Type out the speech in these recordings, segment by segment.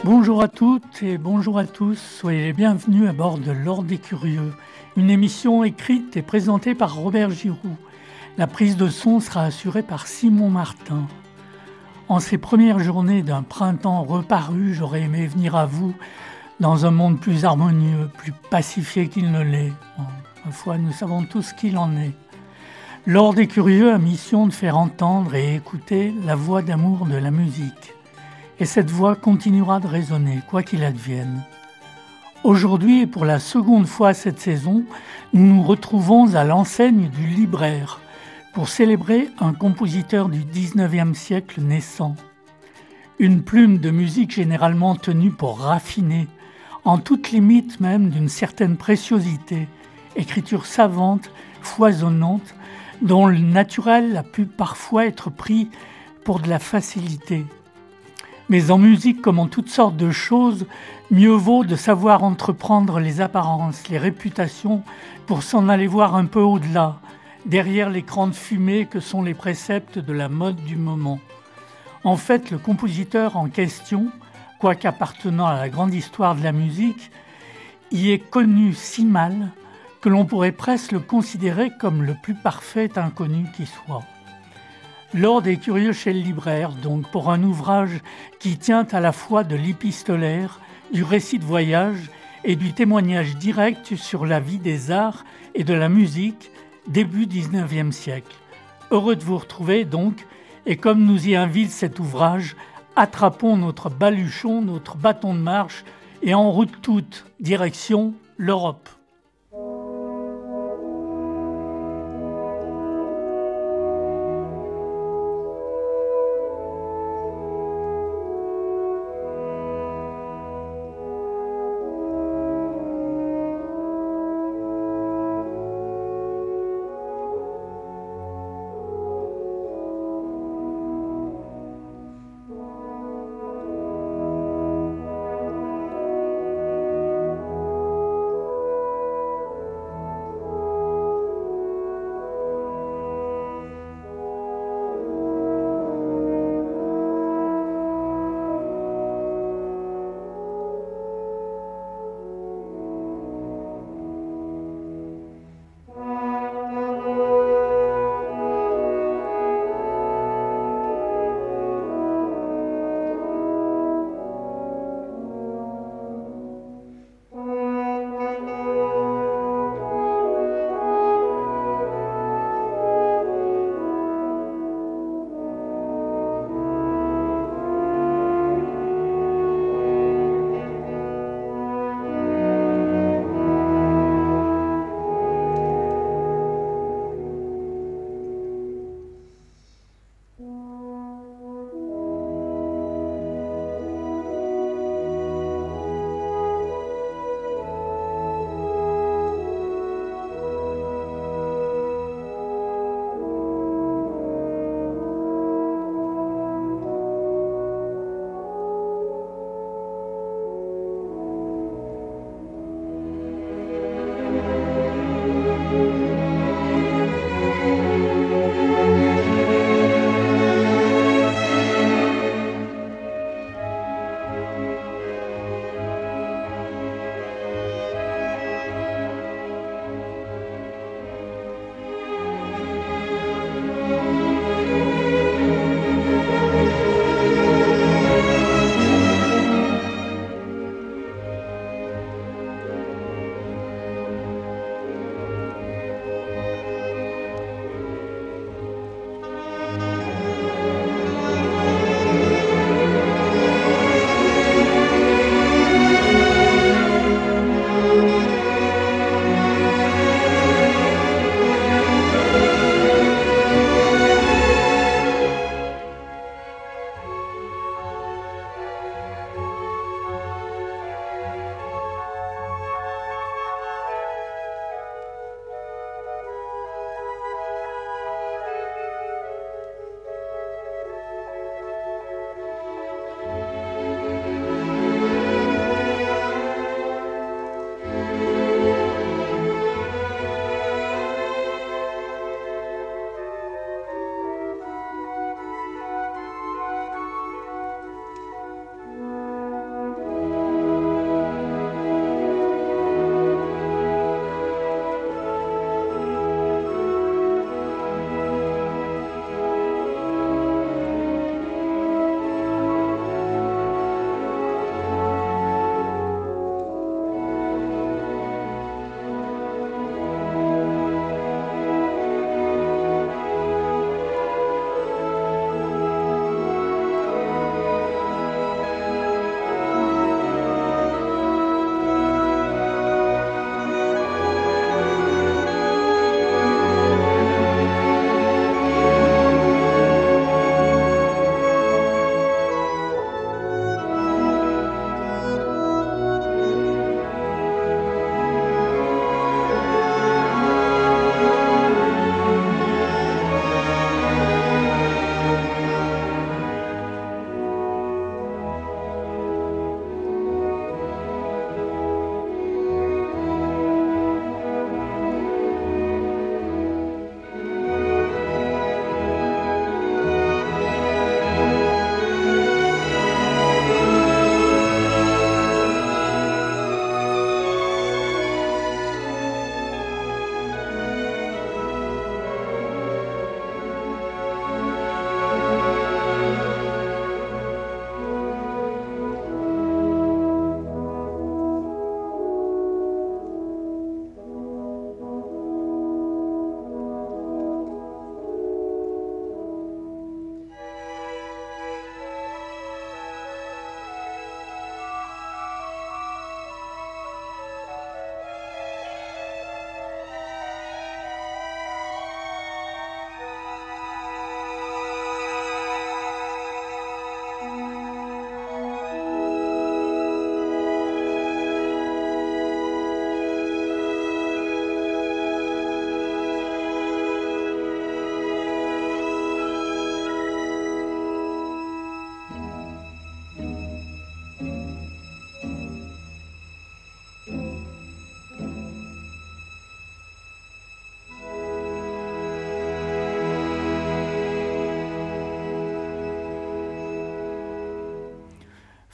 Bonjour à toutes et bonjour à tous, soyez les bienvenus à bord de l'Or des Curieux, une émission écrite et présentée par Robert Giroux. La prise de son sera assurée par Simon Martin. En ces premières journées d'un printemps reparu, j'aurais aimé venir à vous dans un monde plus harmonieux, plus pacifié qu'il ne l'est. Ma foi, nous savons tous qu'il en est. L'Or des Curieux a mission de faire entendre et écouter la voix d'amour de la musique. Et cette voix continuera de résonner, quoi qu'il advienne. Aujourd'hui, et pour la seconde fois cette saison, nous nous retrouvons à l'enseigne du Libraire pour célébrer un compositeur du 19e siècle naissant. Une plume de musique généralement tenue pour raffiner, en toute limite même d'une certaine préciosité, écriture savante, foisonnante, dont le naturel a pu parfois être pris pour de la facilité. Mais en musique, comme en toutes sortes de choses, mieux vaut de savoir entreprendre les apparences, les réputations, pour s'en aller voir un peu au-delà, derrière l'écran de fumée que sont les préceptes de la mode du moment. En fait, le compositeur en question, quoique appartenant à la grande histoire de la musique, y est connu si mal que l'on pourrait presque le considérer comme le plus parfait inconnu qui soit. L'Or des Curieux chez le Libraire, donc, pour un ouvrage qui tient à la fois de l'épistolaire, du récit de voyage et du témoignage direct sur la vie des arts et de la musique, début 19e siècle. Heureux de vous retrouver, donc, et comme nous y invite cet ouvrage, attrapons notre baluchon, notre bâton de marche, et en route toute, direction l'Europe.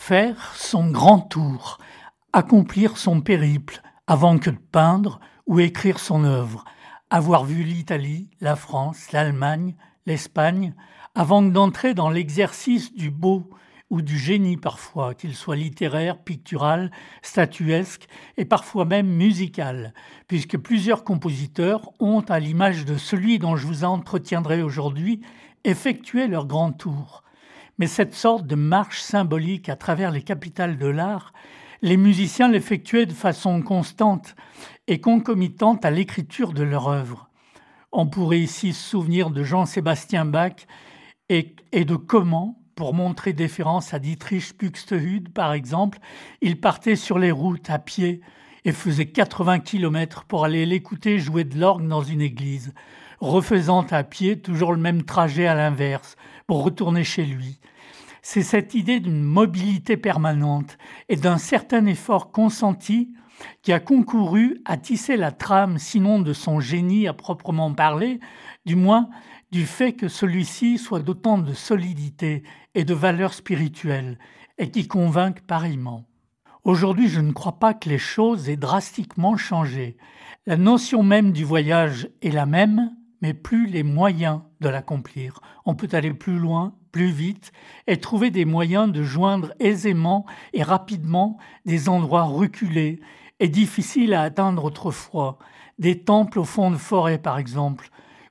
faire son grand tour, accomplir son périple avant que de peindre ou écrire son œuvre, avoir vu l'Italie, la France, l'Allemagne, l'Espagne, avant d'entrer dans l'exercice du beau ou du génie parfois, qu'il soit littéraire, pictural, statuesque et parfois même musical, puisque plusieurs compositeurs ont, à l'image de celui dont je vous entretiendrai aujourd'hui, effectué leur grand tour. Mais cette sorte de marche symbolique à travers les capitales de l'art, les musiciens l'effectuaient de façon constante et concomitante à l'écriture de leur œuvre. On pourrait ici se souvenir de Jean-Sébastien Bach et de comment, pour montrer déférence à Dietrich Buxtehude par exemple, il partait sur les routes à pied et faisait 80 km pour aller l'écouter jouer de l'orgue dans une église, refaisant à pied toujours le même trajet à l'inverse pour retourner chez lui. C'est cette idée d'une mobilité permanente et d'un certain effort consenti qui a concouru à tisser la trame, sinon de son génie à proprement parler, du moins du fait que celui-ci soit d'autant de solidité et de valeur spirituelle, et qui convainc pareillement. Aujourd'hui, je ne crois pas que les choses aient drastiquement changé. La notion même du voyage est la même, mais plus les moyens de l'accomplir. On peut aller plus loin, plus vite, et trouver des moyens de joindre aisément et rapidement des endroits reculés et difficiles à atteindre autrefois, des temples au fond de forêt par exemple.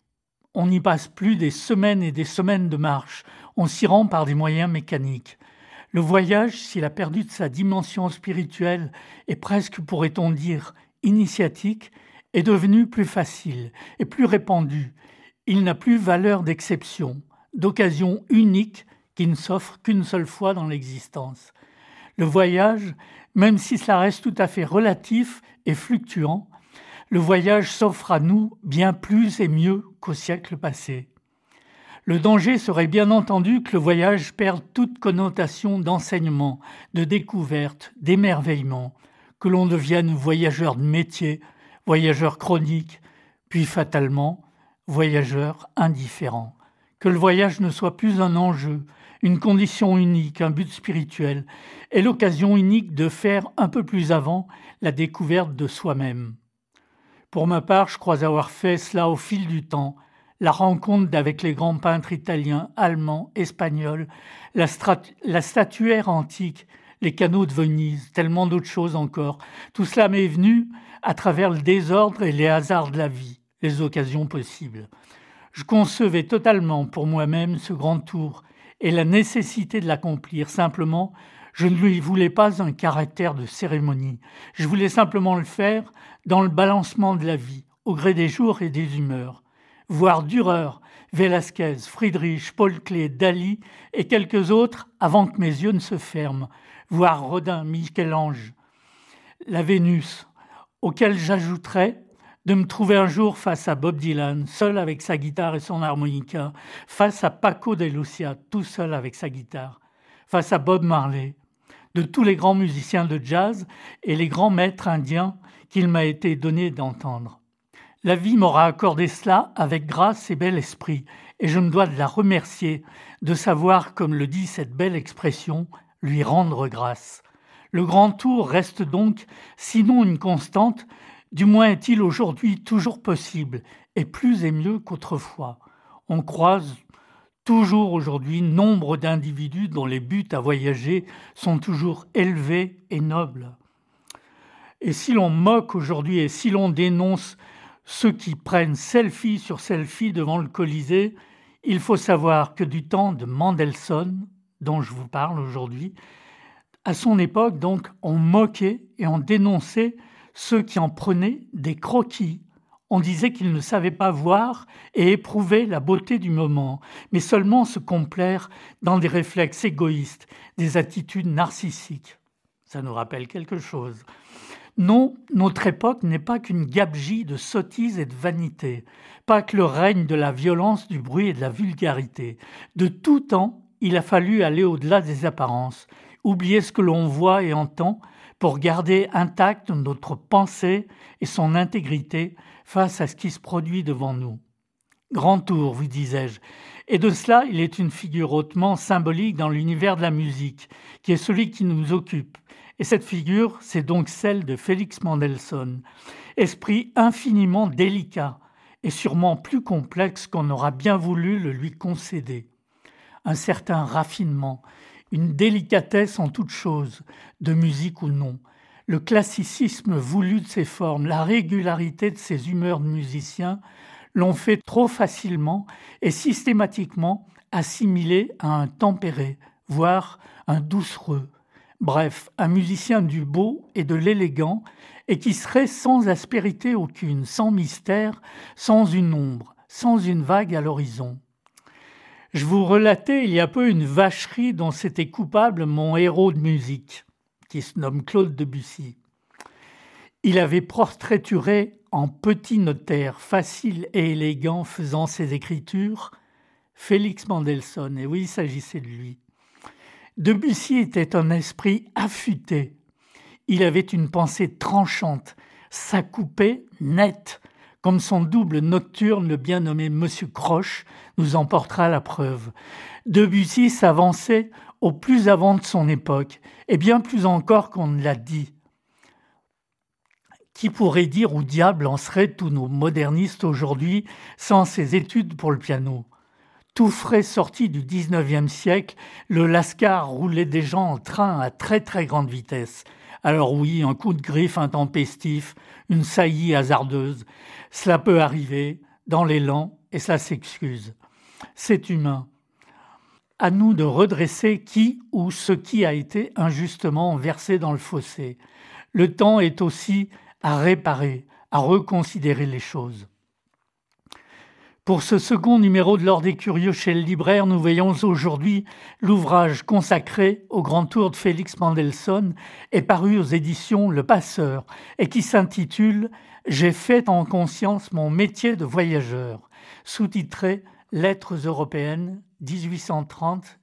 On n'y passe plus des semaines et des semaines de marche, on s'y rend par des moyens mécaniques. Le voyage, s'il a perdu de sa dimension spirituelle et presque, pourrait-on dire, initiatique, est devenu plus facile et plus répandu. Il n'a plus valeur d'exception, d'occasion unique qui ne s'offre qu'une seule fois dans l'existence. Le voyage, même si cela reste tout à fait relatif et fluctuant, le voyage s'offre à nous bien plus et mieux qu'au siècle passé. Le danger serait bien entendu que le voyage perde toute connotation d'enseignement, de découverte, d'émerveillement, que l'on devienne voyageur de métier, voyageur chronique, puis fatalement voyageur indifférent. Que le voyage ne soit plus un enjeu, une condition unique, un but spirituel, et l'occasion unique de faire un peu plus avant la découverte de soi-même. Pour ma part, je crois avoir fait cela au fil du temps, la rencontre avec les grands peintres italiens, allemands, espagnols, la statuaire antique, les canaux de Venise, tellement d'autres choses encore. Tout cela m'est venu à travers le désordre et les hasards de la vie, les occasions possibles. Je concevais totalement pour moi-même ce grand tour et la nécessité de l'accomplir. Simplement, je ne lui voulais pas un caractère de cérémonie. Je voulais simplement le faire dans le balancement de la vie, au gré des jours et des humeurs. Voir Dürer, Velázquez, Friedrich, Paul Klee, Dali et quelques autres avant que mes yeux ne se ferment. Voir Rodin, Michel-Ange, la Vénus, auquel j'ajouterais de me trouver un jour face à Bob Dylan, seul avec sa guitare et son harmonica, face à Paco de Lucia, tout seul avec sa guitare, face à Bob Marley, de tous les grands musiciens de jazz et les grands maîtres indiens qu'il m'a été donné d'entendre. La vie m'aura accordé cela avec grâce et bel esprit, et je me dois de la remercier, de savoir, comme le dit cette belle expression, lui rendre grâce. Le grand tour reste donc, sinon une constante, du moins est-il aujourd'hui toujours possible, et plus et mieux qu'autrefois. On croise toujours aujourd'hui nombre d'individus dont les buts à voyager sont toujours élevés et nobles. Et si l'on moque aujourd'hui et si l'on dénonce ceux qui prennent selfie sur selfie devant le Colisée, il faut savoir que du temps de Mendelssohn, dont je vous parle aujourd'hui, à son époque, donc, on moquait et on dénonçait ceux qui en prenaient des croquis. On disait qu'ils ne savaient pas voir et éprouver la beauté du moment, mais seulement se complaire dans des réflexes égoïstes, des attitudes narcissiques. Ça nous rappelle quelque chose. Non, notre époque n'est pas qu'une gabegie de sottises et de vanité, pas que le règne de la violence, du bruit et de la vulgarité. De tout temps, il a fallu aller au-delà des apparences, oublier ce que l'on voit et entend pour garder intacte notre pensée et son intégrité face à ce qui se produit devant nous. Grand Tour, vous disais-je. Et de cela, il est une figure hautement symbolique dans l'univers de la musique, qui est celui qui nous occupe. Et cette figure, c'est donc celle de Félix Mendelssohn. Esprit infiniment délicat et sûrement plus complexe qu'on aura bien voulu le lui concéder. Un certain raffinement, une délicatesse en toute chose, de musique ou non, le classicisme voulu de ses formes, la régularité de ses humeurs de musicien l'ont fait trop facilement et systématiquement assimiler à un tempéré, voire un doucereux. Bref, un musicien du beau et de l'élégant et qui serait sans aspérité aucune, sans mystère, sans une ombre, sans une vague à l'horizon. Je vous relatais il y a peu une vacherie dont s'était coupable mon héros de musique, qui se nomme Claude Debussy. Il avait portraituré en petit notaire facile et élégant faisant ses écritures Félix Mendelssohn, et oui, il s'agissait de lui. Debussy était un esprit affûté. Il avait une pensée tranchante, ça coupait net, comme son double nocturne, le bien nommé Monsieur Croche, nous en portera la preuve. Debussy s'avançait au plus avant de son époque, et bien plus encore qu'on ne l'a dit. Qui pourrait dire où diable en seraient tous nos modernistes aujourd'hui sans ces études pour le piano ? Tout frais sorti du 19e siècle, le Lascar roulait déjà en train à très très grande vitesse. Alors oui, un coup de griffe intempestif, une saillie hasardeuse, cela peut arriver dans l'élan et ça s'excuse. C'est humain. À nous de redresser qui ou ce qui a été injustement versé dans le fossé. Le temps est aussi à réparer, à reconsidérer les choses. Pour ce second numéro de l'Ordre des Curieux chez le libraire, nous voyons aujourd'hui l'ouvrage consacré au Grand Tour de Félix Mendelssohn est paru aux éditions Le Passeur et qui s'intitule « J'ai fait en conscience mon métier de voyageur », sous-titré « Lettres européennes 1830-1832 ».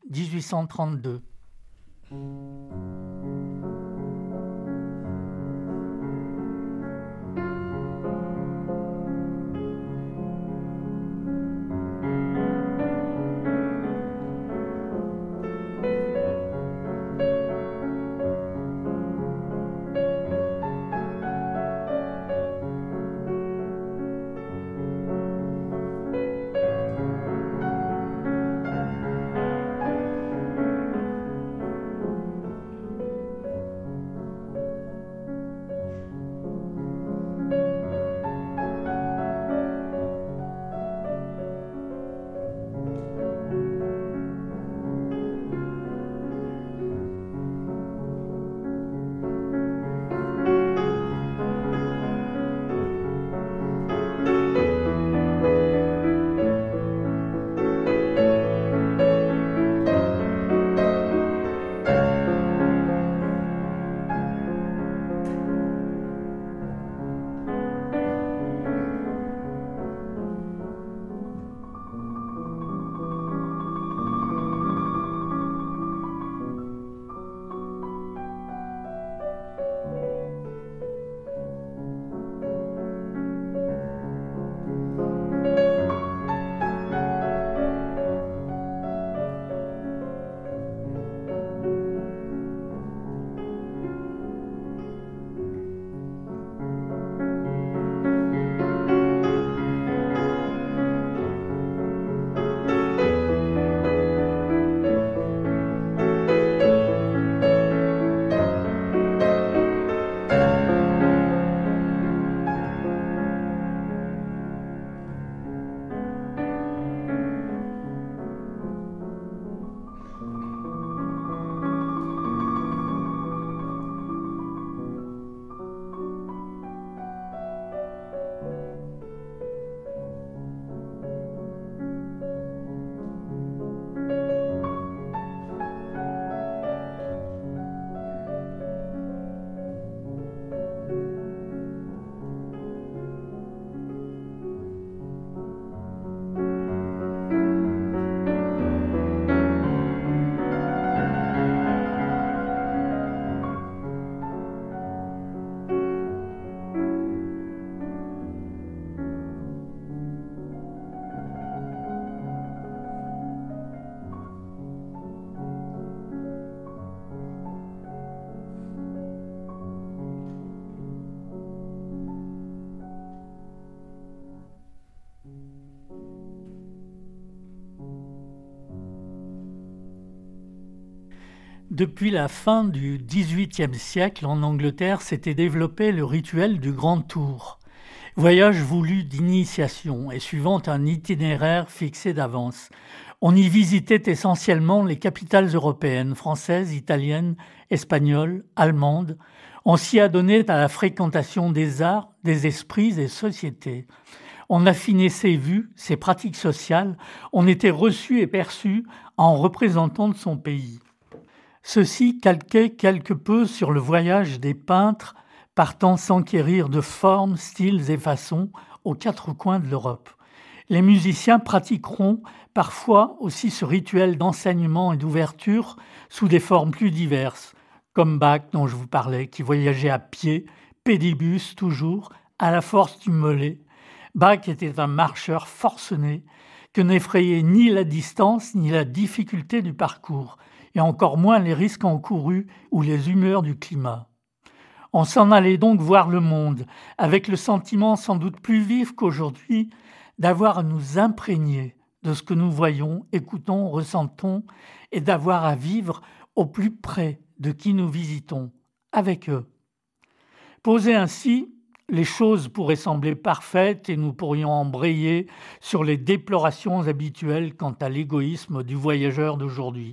Depuis la fin du XVIIIe siècle, en Angleterre, s'était développé le rituel du Grand Tour. Voyage voulu d'initiation et suivant un itinéraire fixé d'avance. On y visitait essentiellement les capitales européennes, françaises, italiennes, espagnoles, allemandes. On s'y adonnait à la fréquentation des arts, des esprits et sociétés. On affinait ses vues, ses pratiques sociales. On était reçu et perçu en représentant de son pays. Ceci calquait quelque peu sur le voyage des peintres partant s'enquérir de formes, styles et façons aux quatre coins de l'Europe. Les musiciens pratiqueront parfois aussi ce rituel d'enseignement et d'ouverture sous des formes plus diverses, comme Bach dont je vous parlais, qui voyageait à pied, pédibus toujours, à la force du mollet. Bach était un marcheur forcené que n'effrayait ni la distance ni la difficulté du parcours, et encore moins les risques encourus ou les humeurs du climat. On s'en allait donc voir le monde, avec le sentiment sans doute plus vif qu'aujourd'hui d'avoir à nous imprégner de ce que nous voyons, écoutons, ressentons, et d'avoir à vivre au plus près de qui nous visitons, avec eux. Posées ainsi, les choses pourraient sembler parfaites et nous pourrions embrayer sur les déplorations habituelles quant à l'égoïsme du voyageur d'aujourd'hui.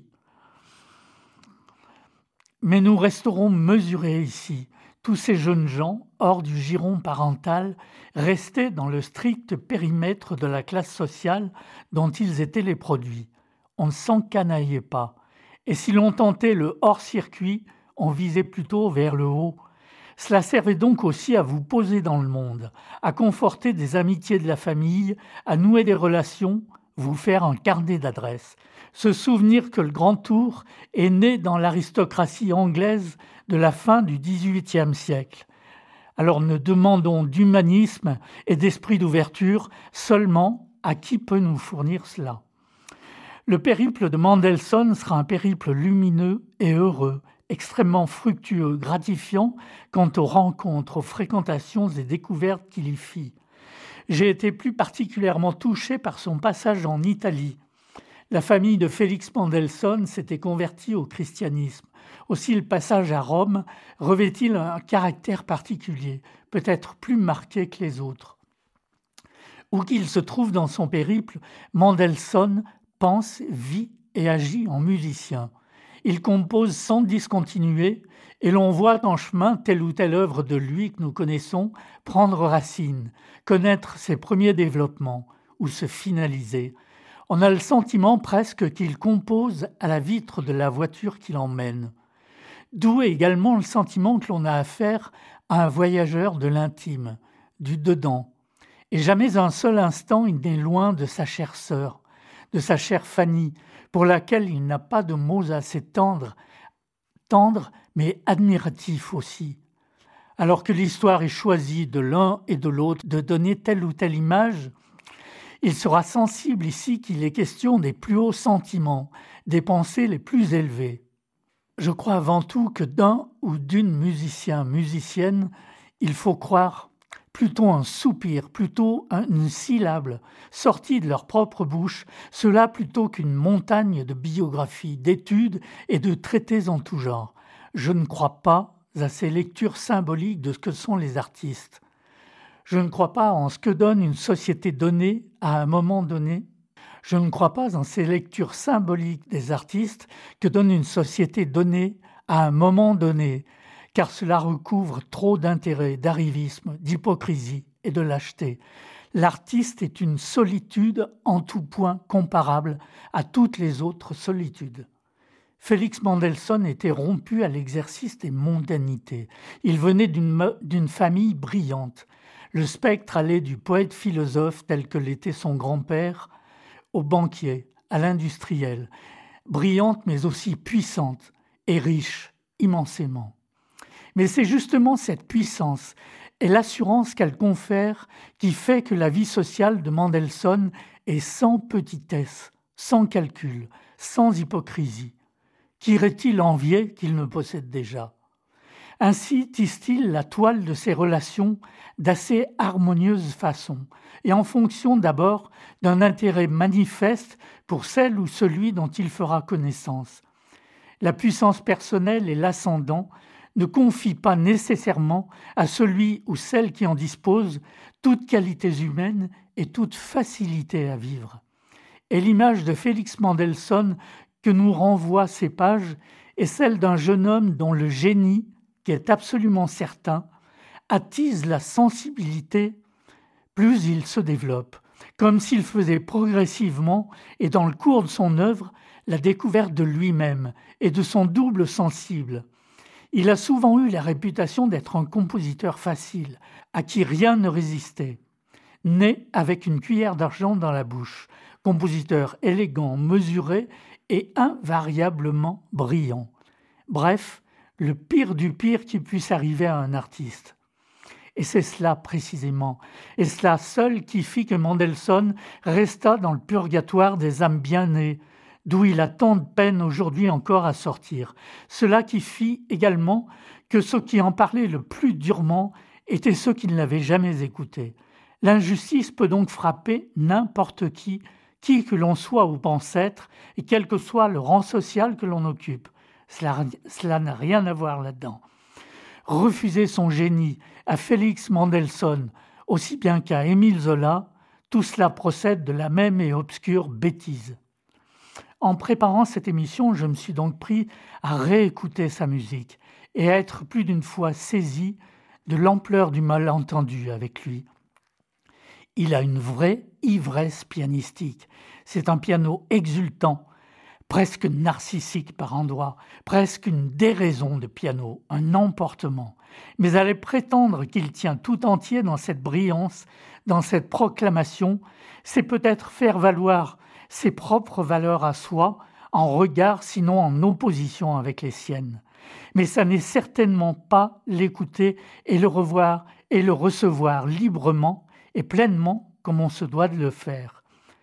Mais nous resterons mesurés ici. Tous ces jeunes gens, hors du giron parental, restaient dans le strict périmètre de la classe sociale dont ils étaient les produits. On ne s'encanaillait pas. Et si l'on tentait le hors-circuit, on visait plutôt vers le haut. Cela servait donc aussi à vous poser dans le monde, à conforter des amitiés de la famille, à nouer des relations, vous faire un carnet d'adresses. Se souvenir que le Grand Tour est né dans l'aristocratie anglaise de la fin du XVIIIe siècle. Alors ne demandons d'humanisme et d'esprit d'ouverture seulement à qui peut nous fournir cela. Le périple de Mendelssohn sera un périple lumineux et heureux, extrêmement fructueux, gratifiant quant aux rencontres, aux fréquentations et découvertes qu'il y fit. J'ai été plus particulièrement touché par son passage en Italie. La famille de Félix Mendelssohn s'était convertie au christianisme. Aussi le passage à Rome revêt-il un caractère particulier, peut-être plus marqué que les autres. Où qu'il se trouve dans son périple, Mendelssohn pense, vit et agit en musicien. Il compose sans discontinuer et l'on voit en chemin telle ou telle œuvre de lui que nous connaissons prendre racine, connaître ses premiers développements ou se finaliser. On a le sentiment presque qu'il compose à la vitre de la voiture qui l'emmène. D'où également le sentiment que l'on a affaire à un voyageur de l'intime, du dedans. Et jamais un seul instant il n'est loin de sa chère sœur, de sa chère Fanny, pour laquelle il n'a pas de mots assez tendres mais admiratifs aussi. Alors que l'histoire est choisie de l'un et de l'autre de donner telle ou telle image, il sera sensible ici qu'il est question des plus hauts sentiments, des pensées les plus élevées. Je crois avant tout que d'un ou d'une musicienne, il faut croire plutôt un soupir, plutôt une syllabe sortie de leur propre bouche, cela plutôt qu'une montagne de biographies, d'études et de traités en tout genre. Je ne crois pas à ces lectures symboliques de ce que sont les artistes. Je ne crois pas en ce que donne une société donnée à un moment donné. Je ne crois pas en ces lectures symboliques des artistes que donne une société donnée à un moment donné, car cela recouvre trop d'intérêt, d'arrivisme, d'hypocrisie et de lâcheté. L'artiste est une solitude en tout point comparable à toutes les autres solitudes. Félix Mendelssohn était rompu à l'exercice des mondanités. Il venait d'une famille brillante. Le spectre allait du poète-philosophe tel que l'était son grand-père, au banquier, à l'industriel, brillante mais aussi puissante et riche immensément. Mais c'est justement cette puissance et l'assurance qu'elle confère qui fait que la vie sociale de Mendelssohn est sans petitesse, sans calcul, sans hypocrisie. Qu'irait-il envier qu'il ne possède déjà ? Ainsi tisse-t-il la toile de ses relations d'assez harmonieuse façon, et en fonction d'abord d'un intérêt manifeste pour celle ou celui dont il fera connaissance. La puissance personnelle et l'ascendant ne confient pas nécessairement à celui ou celle qui en dispose toutes qualités humaines et toute facilité à vivre. Et l'image de Félix Mendelssohn que nous renvoient ces pages est celle d'un jeune homme dont le génie, qui est absolument certain, attise la sensibilité plus il se développe, comme s'il faisait progressivement et dans le cours de son œuvre la découverte de lui-même et de son double sensible. Il a souvent eu la réputation d'être un compositeur facile, à qui rien ne résistait. Né avec une cuillère d'argent dans la bouche, compositeur élégant, mesuré et invariablement brillant. Bref, le pire du pire qui puisse arriver à un artiste. Et c'est cela précisément, et cela seul qui fit que Mendelssohn resta dans le purgatoire des âmes bien nées, d'où il a tant de peine aujourd'hui encore à sortir. Cela qui fit également que ceux qui en parlaient le plus durement étaient ceux qui ne l'avaient jamais écouté. L'injustice peut donc frapper n'importe qui que l'on soit ou pense être, et quel que soit le rang social que l'on occupe. Cela n'a rien à voir là-dedans. Refuser son génie à Félix Mendelssohn, aussi bien qu'à Émile Zola, tout cela procède de la même et obscure bêtise. En préparant cette émission, je me suis donc pris à réécouter sa musique et à être plus d'une fois saisi de l'ampleur du malentendu avec lui. Il a une vraie ivresse pianistique. C'est un piano exultant, presque narcissique par endroits, presque une déraison de piano, un emportement. Mais aller prétendre qu'il tient tout entier dans cette brillance, dans cette proclamation, c'est peut-être faire valoir ses propres valeurs à soi, en regard sinon en opposition avec les siennes. Mais ça n'est certainement pas l'écouter et le revoir et le recevoir librement et pleinement comme on se doit de le faire.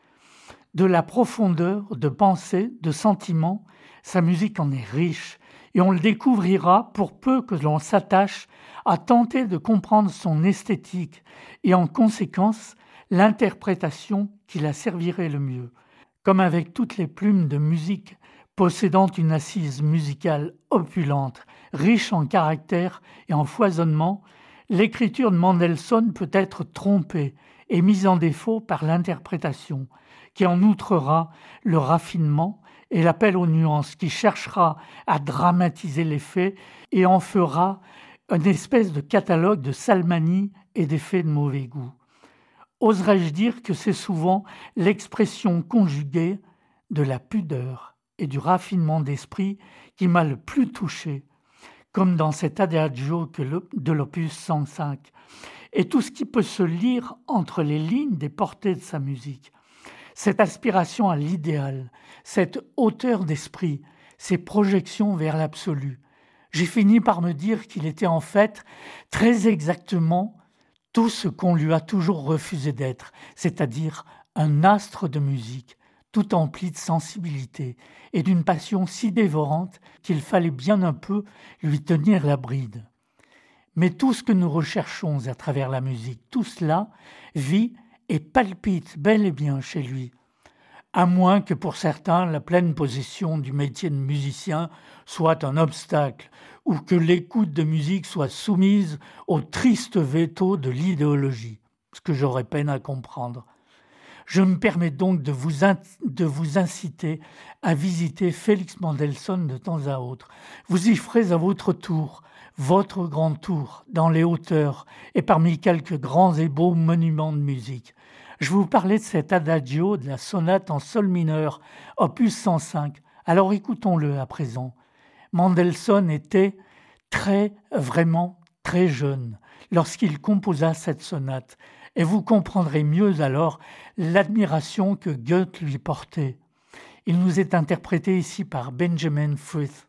De la profondeur de pensée, de sentiment, sa musique en est riche et on le découvrira pour peu que l'on s'attache à tenter de comprendre son esthétique et en conséquence l'interprétation qui la servirait le mieux. Comme avec toutes les plumes de musique possédant une assise musicale opulente, riche en caractère et en foisonnement, l'écriture de Mendelssohn peut être trompée et mise en défaut par l'interprétation, qui en outrera le raffinement et l'appel aux nuances, qui cherchera à dramatiser les faits et en fera une espèce de catalogue de salmanie et d'effets de mauvais goût. Oserais-je dire que c'est souvent l'expression conjuguée de la pudeur et du raffinement d'esprit qui m'a le plus touché, comme dans cet adagio de l'opus 105, et tout ce qui peut se lire entre les lignes des portées de sa musique. Cette aspiration à l'idéal, cette hauteur d'esprit, ces projections vers l'absolu. J'ai fini par me dire qu'il était en fait très exactement tout ce qu'on lui a toujours refusé d'être, c'est-à-dire un astre de musique, tout empli de sensibilité et d'une passion si dévorante qu'il fallait bien un peu lui tenir la bride. Mais tout ce que nous recherchons à travers la musique, tout cela vit et palpite bel et bien chez lui. À moins que pour certains, la pleine possession du métier de musicien soit un obstacle ou que l'écoute de musique soit soumise au triste veto de l'idéologie, ce que j'aurais peine à comprendre. Je me permets donc de vous inciter à visiter Félix Mendelssohn de temps à autre. Vous y ferez à votre tour, votre grand tour, dans les hauteurs et parmi quelques grands et beaux monuments de musique. Je vous parlais de cet adagio de la sonate en sol mineur, opus 105. Alors écoutons-le à présent. Mendelssohn était vraiment très jeune lorsqu'il composa cette sonate, et vous comprendrez mieux alors l'admiration que Goethe lui portait. Il nous est interprété ici par Benjamin Frith.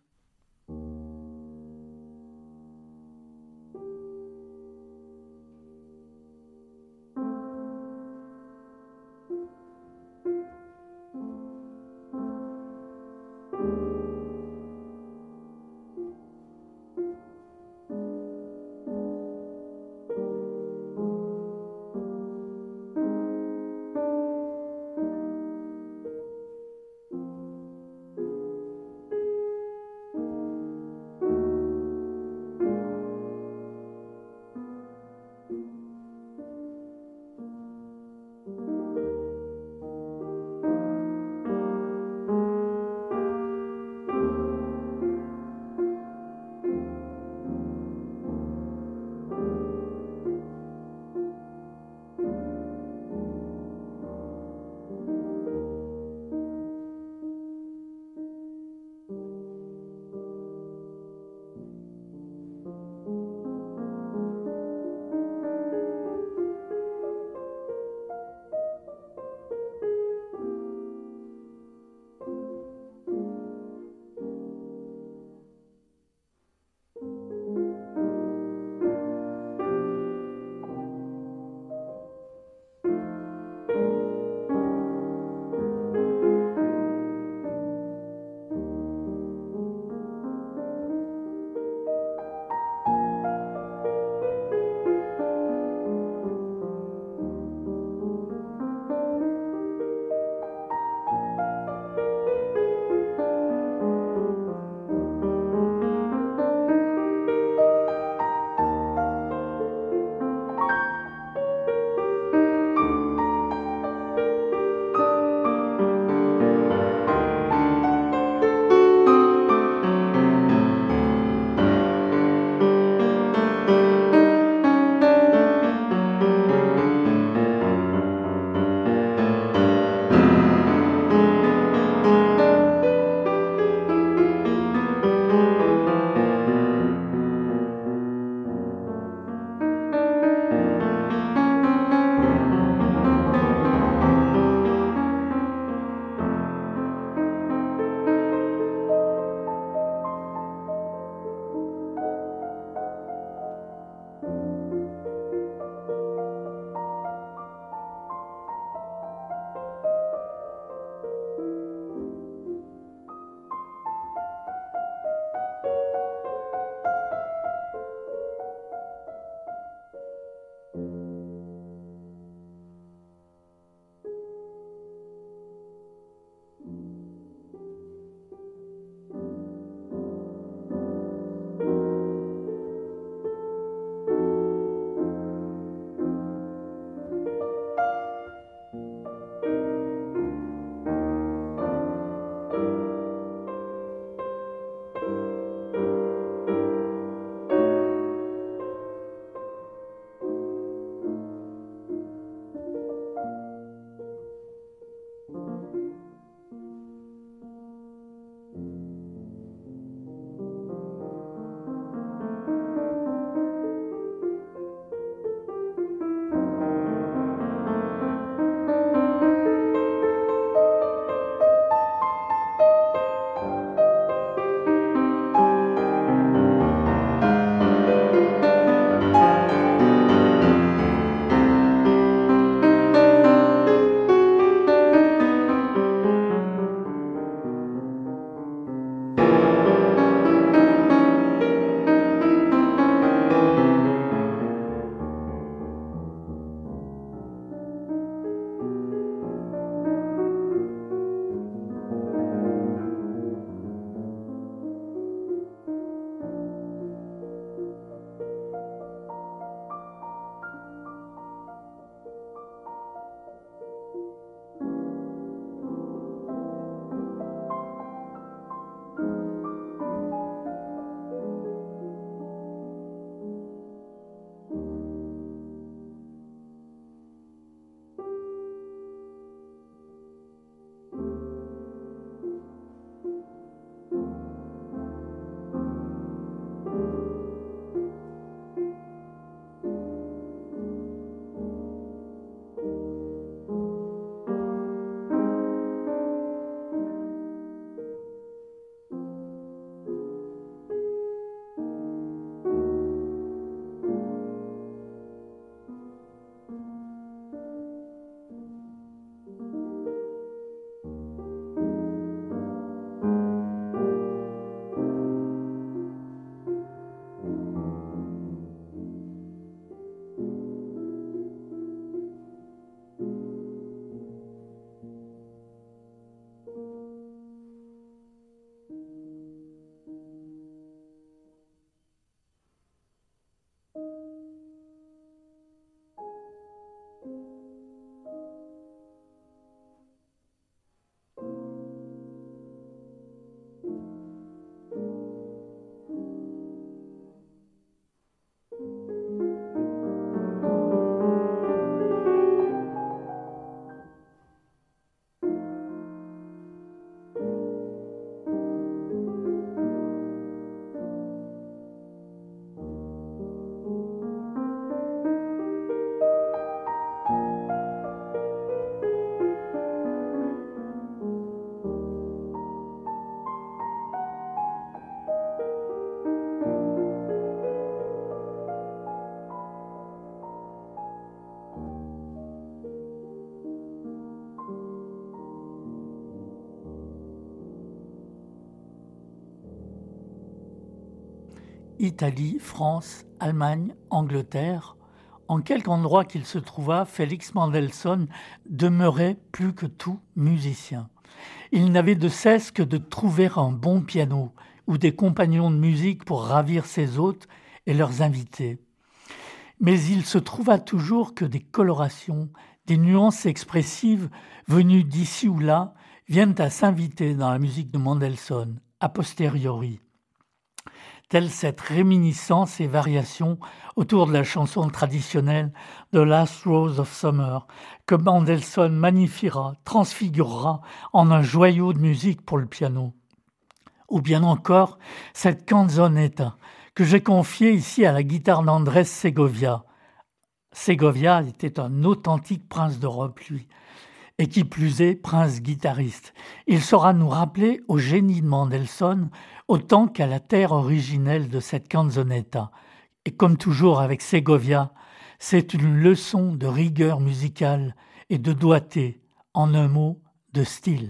Italie, France, Allemagne, Angleterre. En quelque endroit qu'il se trouva, Félix Mendelssohn demeurait plus que tout musicien. Il n'avait de cesse que de trouver un bon piano ou des compagnons de musique pour ravir ses hôtes et leurs invités. Mais il se trouva toujours que des colorations, des nuances expressives venues d'ici ou là viennent à s'inviter dans la musique de Mendelssohn, a posteriori. Telle cette réminiscence et variation autour de la chanson traditionnelle The Last Rose of Summer que Mendelssohn magnifiera, transfigurera en un joyau de musique pour le piano. Ou bien encore cette canzonetta que j'ai confiée ici à la guitare d'Andrés Segovia. Segovia était un authentique prince d'Europe, lui, et qui plus est, prince guitariste. Il saura nous rappeler au génie de Mendelssohn autant qu'à la terre originelle de cette canzonetta. Et comme toujours avec Segovia, c'est une leçon de rigueur musicale et de doigté, en un mot, de style.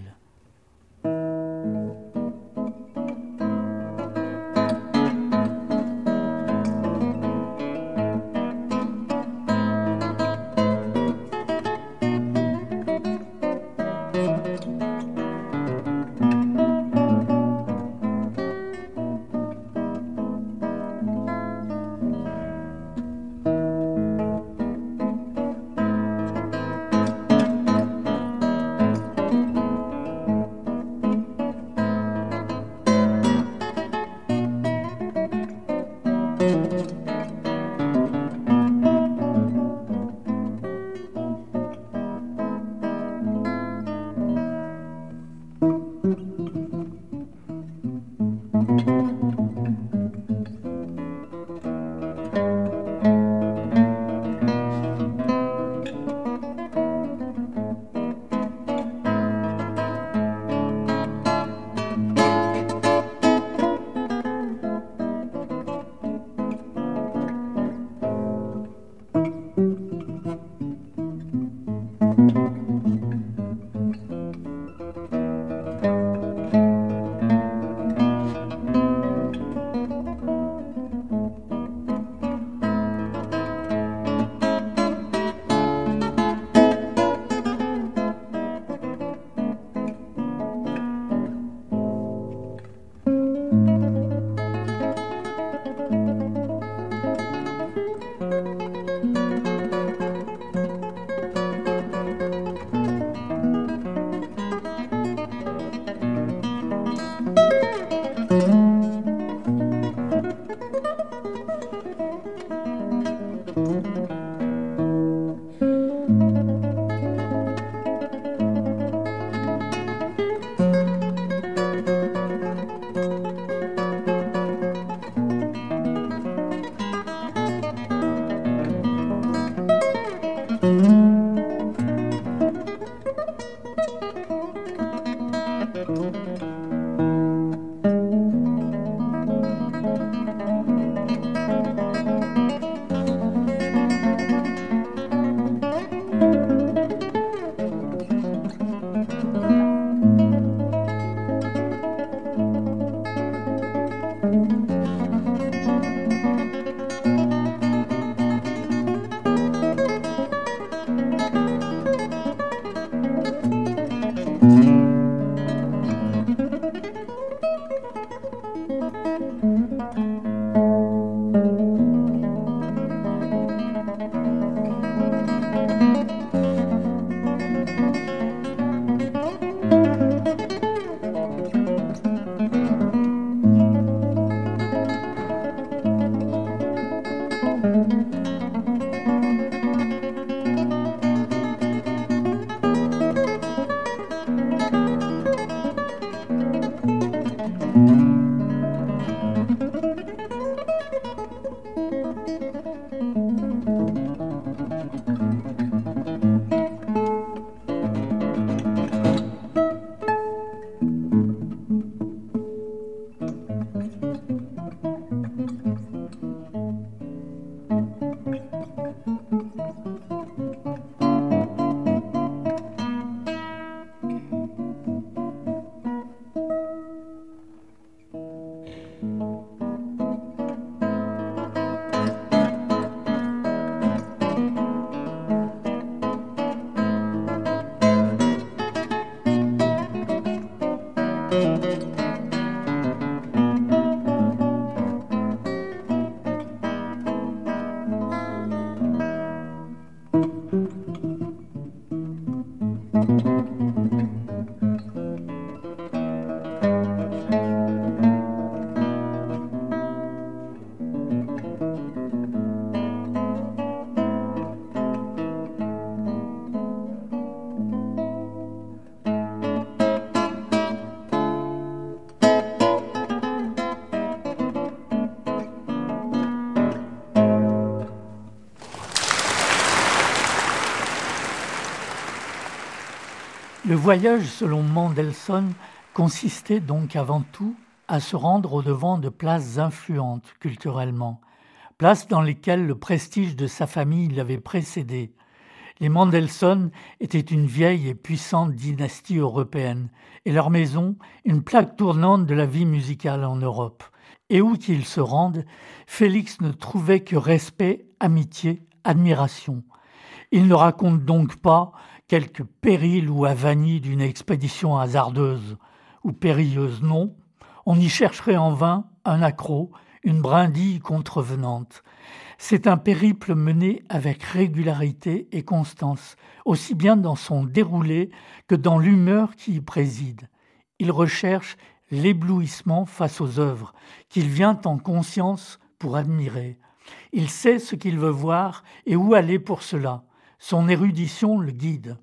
Le voyage, selon Mendelssohn, consistait donc avant tout à se rendre au-devant de places influentes culturellement, places dans lesquelles le prestige de sa famille l'avait précédé. Les Mendelssohn étaient une vieille et puissante dynastie européenne, et leur maison, une plaque tournante de la vie musicale en Europe. Et où qu'ils se rendent, Félix ne trouvait que respect, amitié, admiration. Il ne raconte donc pas quelque péril ou avanie d'une expédition hasardeuse ou périlleuse, non. On y chercherait en vain un accroc, une brindille contrevenante. C'est un périple mené avec régularité et constance, aussi bien dans son déroulé que dans l'humeur qui y préside. Il recherche l'éblouissement face aux œuvres, qu'il vient en conscience pour admirer. Il sait ce qu'il veut voir et où aller pour cela. Son érudition le guide.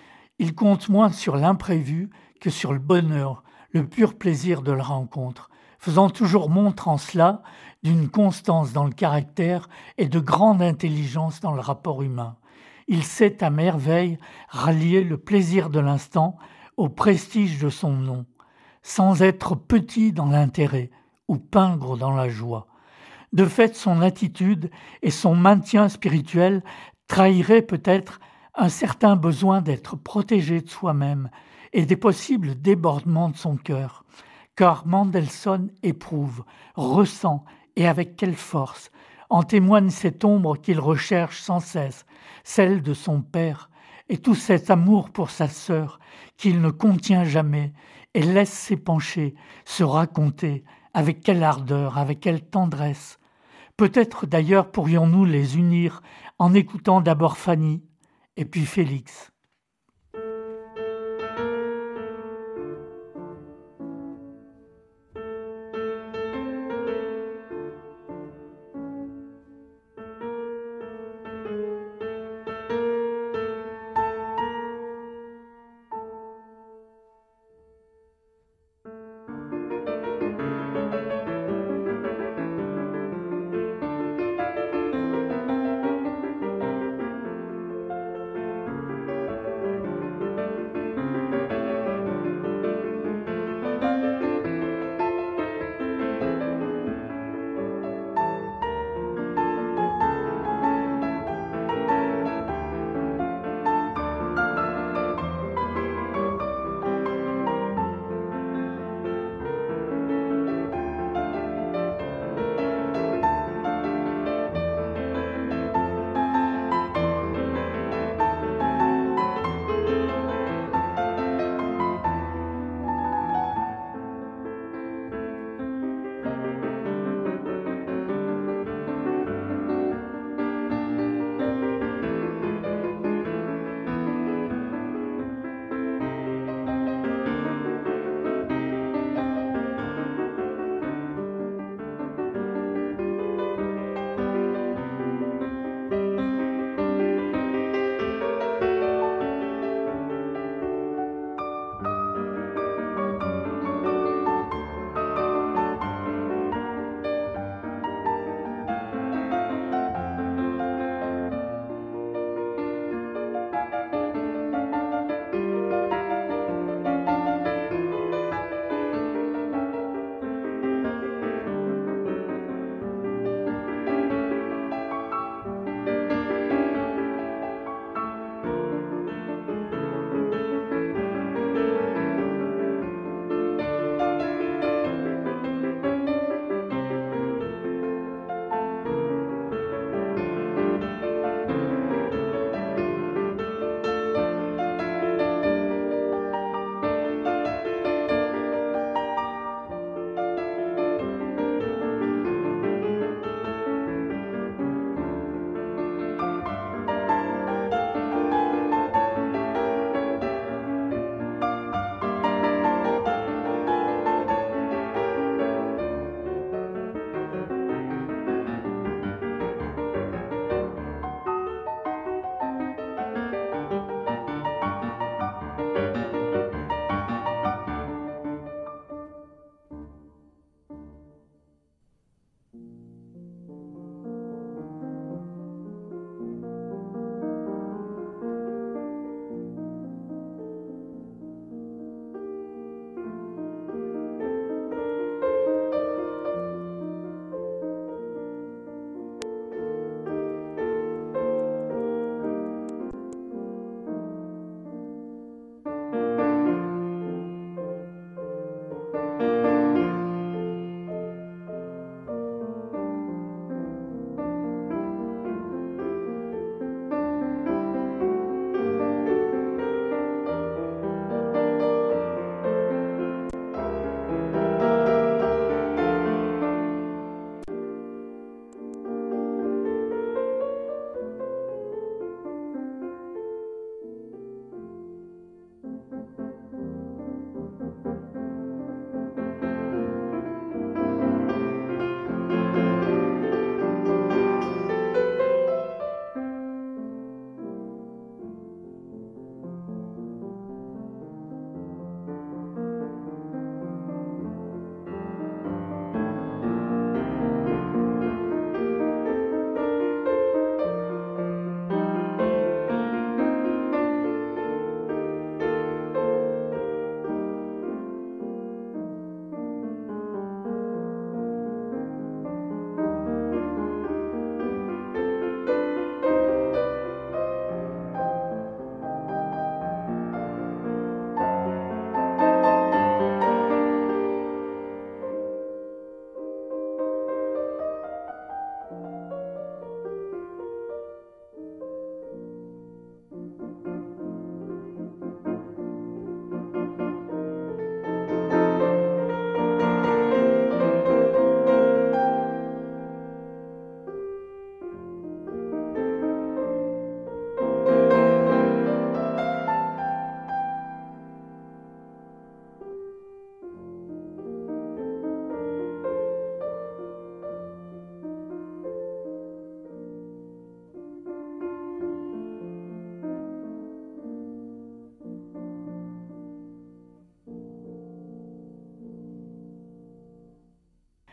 Il compte moins sur l'imprévu que sur le bonheur, le pur plaisir de la rencontre, faisant toujours montre en cela d'une constance dans le caractère et de grande intelligence dans le rapport humain. Il sait à merveille rallier le plaisir de l'instant au prestige de son nom, sans être petit dans l'intérêt ou pingre dans la joie. De fait, son attitude et son maintien spirituel trahiraient peut-être un certain besoin d'être protégé de soi-même et des possibles débordements de son cœur. Car Mendelssohn éprouve, ressent, et avec quelle force, en témoigne cette ombre qu'il recherche sans cesse, celle de son père, et tout cet amour pour sa sœur qu'il ne contient jamais et laisse s'épancher, se raconter, avec quelle ardeur, avec quelle tendresse. Peut-être d'ailleurs pourrions-nous les unir en écoutant d'abord Fanny et puis Félix.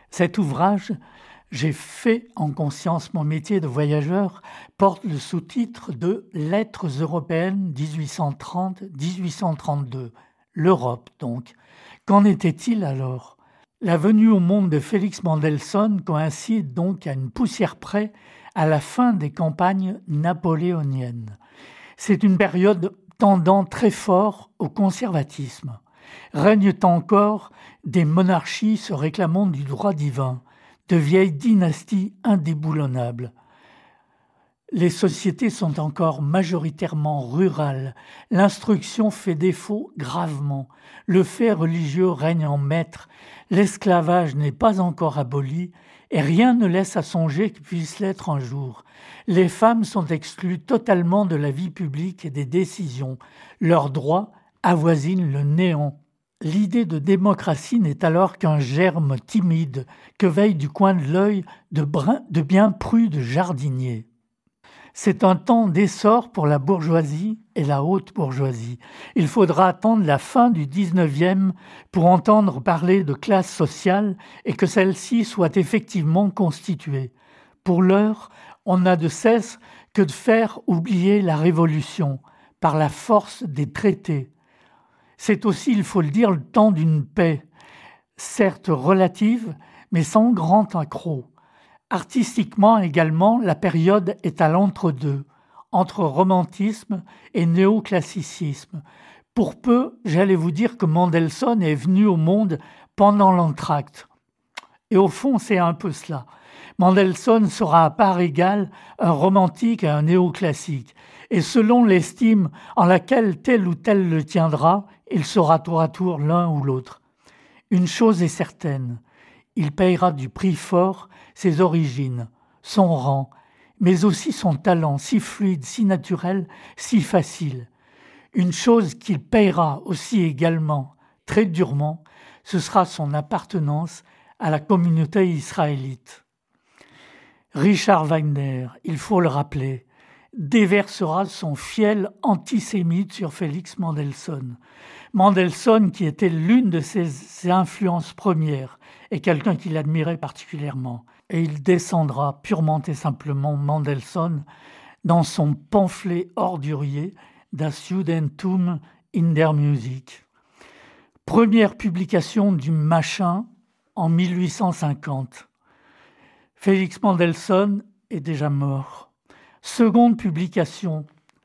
Cet ouvrage, J'ai fait en conscience mon métier de voyageur, porte le sous-titre de Lettres européennes 1830-1832. L'Europe, donc. Qu'en était-il alors? La venue au monde de Félix Mendelssohn coïncide donc à une poussière près à la fin des campagnes napoléoniennes. C'est une période tendant très fort au conservatisme. Règnent encore des monarchies se réclamant du droit divin, de vieilles dynasties indéboulonnables. Les sociétés sont encore majoritairement rurales. L'instruction fait défaut gravement. Le fait religieux règne en maître. L'esclavage n'est pas encore aboli et rien ne laisse à songer qu'il puisse l'être un jour. Les femmes sont exclues totalement de la vie publique et des décisions. Leurs droits avoisinent le néant. L'idée de démocratie n'est alors qu'un germe timide que veille du coin de l'œil de bien prudes jardiniers. C'est un temps d'essor pour la bourgeoisie et la haute bourgeoisie. Il faudra attendre la fin du 19e pour entendre parler de classe sociale et que celle-ci soit effectivement constituée. Pour l'heure, on n'a de cesse que de faire oublier la Révolution par la force des traités. C'est aussi, il faut le dire, le temps d'une paix, certes relative, mais sans grand accroc. Artistiquement également, la période est à l'entre-deux, entre romantisme et néoclassicisme. Pour peu, j'allais vous dire que Mendelssohn est venu au monde pendant l'entracte. Et au fond, c'est un peu cela. Mendelssohn sera à part égale un romantique et un néoclassique. Et selon l'estime en laquelle tel ou tel le tiendra, il sera tour à tour l'un ou l'autre. Une chose est certaine, il payera du prix fort ses origines, son rang, mais aussi son talent si fluide, si naturel, si facile. Une chose qu'il payera aussi également, très durement, ce sera son appartenance à la communauté israélite. Richard Wagner, il faut le rappeler, déversera son fiel antisémite sur Félix Mendelssohn. Mendelssohn, qui était l'une de ses influences premières, et quelqu'un qu'il admirait particulièrement. Et il descendra purement et simplement Mendelssohn dans son pamphlet ordurier Das Judentum in der Musik. Première publication du Machin en 1850. Félix Mendelssohn est déjà mort. Seconde publication,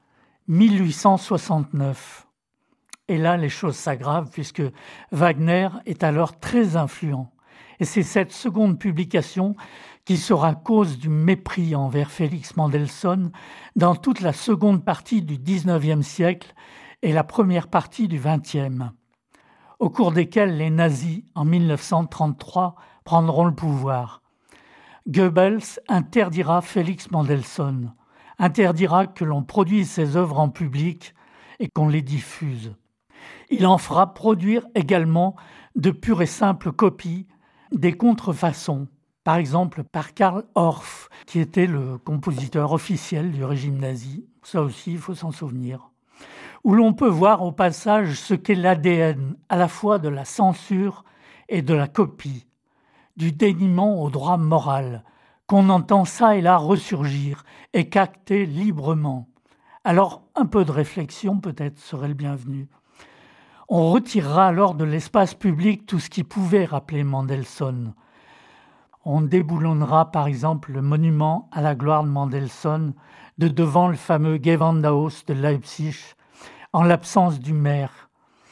1869. Et là, les choses s'aggravent puisque Wagner est alors très influent. Et c'est cette seconde publication qui sera cause du mépris envers Félix Mendelssohn dans toute la seconde partie du XIXe siècle et la première partie du XXe, au cours desquels les nazis, en 1933, prendront le pouvoir. Goebbels interdira Félix Mendelssohn, interdira que l'on produise ses œuvres en public et qu'on les diffuse. Il en fera produire également de pures et simples copies, des contrefaçons, par exemple par Karl Orff, qui était le compositeur officiel du régime nazi, ça aussi il faut s'en souvenir, où l'on peut voir au passage ce qu'est l'ADN à la fois de la censure et de la copie, du déniement au droit moral, qu'on entend ça et là ressurgir et cacter librement. Alors un peu de réflexion peut-être serait le bienvenu. On retirera alors de l'espace public tout ce qui pouvait rappeler Mendelssohn. On déboulonnera par exemple le monument à la gloire de Mendelssohn de devant le fameux Gewandhaus de Leipzig, en l'absence du maire.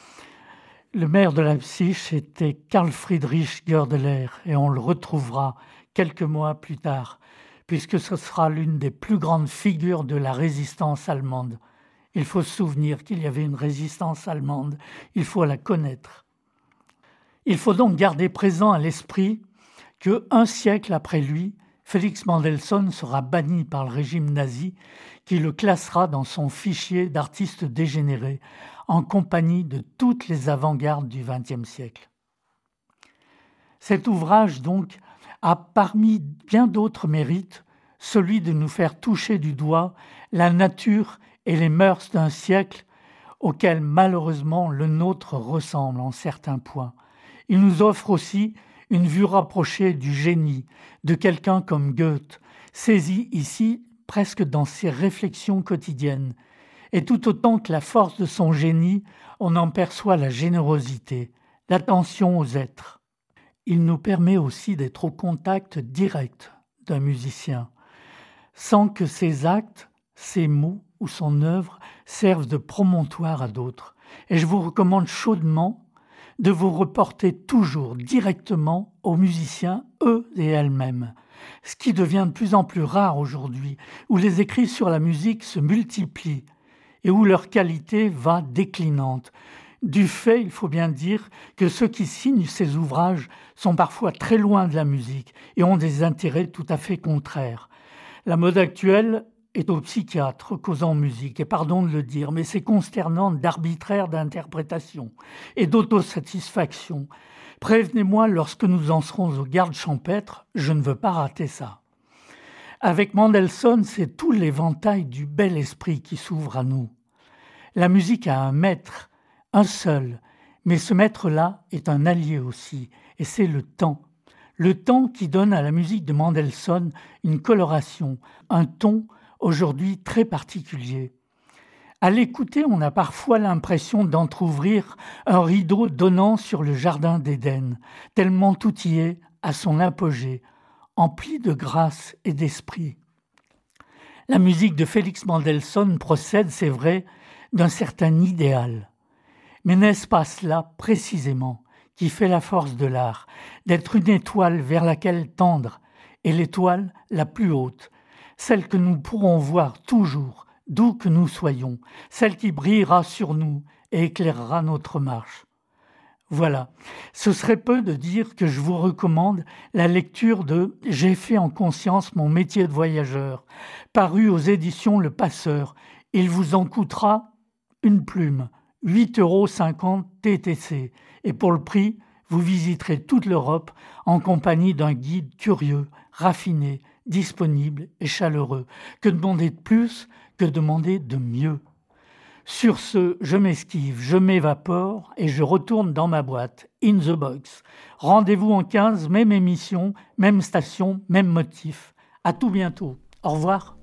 Le maire de Leipzig était Karl Friedrich Goerdeler et on le retrouvera quelques mois plus tard, puisque ce sera l'une des plus grandes figures de la résistance allemande. Il faut se souvenir qu'il y avait une résistance allemande, il faut la connaître. Il faut donc garder présent à l'esprit qu'un siècle après lui, Félix Mendelssohn sera banni par le régime nazi qui le classera dans son fichier d'artistes dégénérés en compagnie de toutes les avant-gardes du XXe siècle. Cet ouvrage, donc, a parmi bien d'autres mérites celui de nous faire toucher du doigt la nature et les mœurs d'un siècle auquel malheureusement le nôtre ressemble en certains points. Il nous offre aussi une vue rapprochée du génie de quelqu'un comme Goethe, saisi ici presque dans ses réflexions quotidiennes. Et tout autant que la force de son génie, on en perçoit la générosité, l'attention aux êtres. Il nous permet aussi d'être au contact direct d'un musicien, sans que ses actes, ses mots ou son œuvre servent de promontoire à d'autres. Et je vous recommande chaudement de vous reporter toujours directement aux musiciens, eux et elles-mêmes. Ce qui devient de plus en plus rare aujourd'hui, où les écrits sur la musique se multiplient et où leur qualité va déclinante. Du fait, il faut bien dire, que ceux qui signent ces ouvrages sont parfois très loin de la musique et ont des intérêts tout à fait contraires. La mode actuelle est au psychiatre causant musique, et pardon de le dire, mais c'est consternant d'arbitraire d'interprétation et d'autosatisfaction. Prévenez-moi lorsque nous en serons aux gardes champêtres, je ne veux pas rater ça. Avec Mendelssohn, c'est tout l'éventail du bel esprit qui s'ouvre à nous. La musique a un maître, un seul, mais ce maître-là est un allié aussi, et c'est le temps. Le temps qui donne à la musique de Mendelssohn une coloration, un ton aujourd'hui très particulier. À l'écouter, on a parfois l'impression d'entr'ouvrir un rideau donnant sur le jardin d'Éden, tellement tout y est à son apogée, empli de grâce et d'esprit. La musique de Félix Mendelssohn procède, c'est vrai, d'un certain idéal. Mais n'est-ce pas cela, précisément, qui fait la force de l'art, d'être une étoile vers laquelle tendre, et l'étoile la plus haute, celle que nous pourrons voir toujours, d'où que nous soyons, celle qui brillera sur nous et éclairera notre marche. Voilà, ce serait peu de dire que je vous recommande la lecture de « J'ai fait en conscience mon métier de voyageur », paru aux éditions Le Passeur. Il vous en coûtera une plume, 8,50 € TTC. Et pour le prix, vous visiterez toute l'Europe en compagnie d'un guide curieux, raffiné, disponible et chaleureux. Que demander de plus, que demander de mieux? Sur ce, je m'esquive, je m'évapore et je retourne dans ma boîte, in the box. Rendez-vous en 15, même émission, même station, même motif. À tout bientôt. Au revoir.